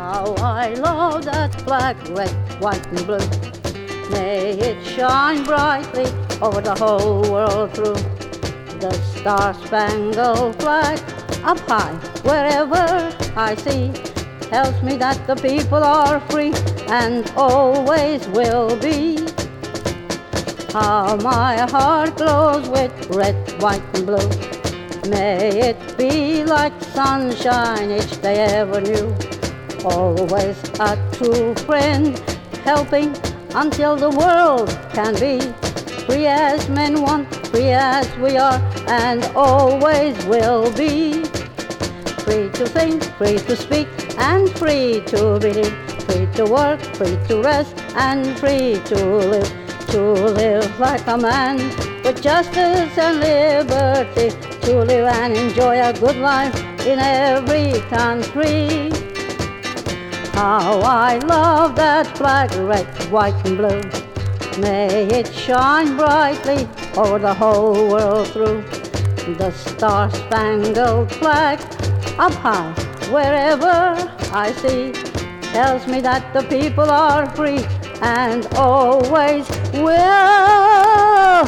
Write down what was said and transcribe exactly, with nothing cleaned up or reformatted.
How I love that flag, red, white and blue. May it shine brightly over the whole world through. The star-spangled flag up high, wherever I see, tells me that the people are free and always will be. How my heart glows with red, white and blue. May it be like sunshine each day ever new. Always a true friend, helping until the world can be free as men want, free as we are, and always will be. Free to think, free to speak, and free to believe. Free to work, free to rest, and free to live. To live like a man with justice and liberty. To live and enjoy a good life in every country. How I love that flag, red, white and blue. May it shine brightly over the whole world through. The star-spangled flag up high, wherever I see, tells me that the people are free and always will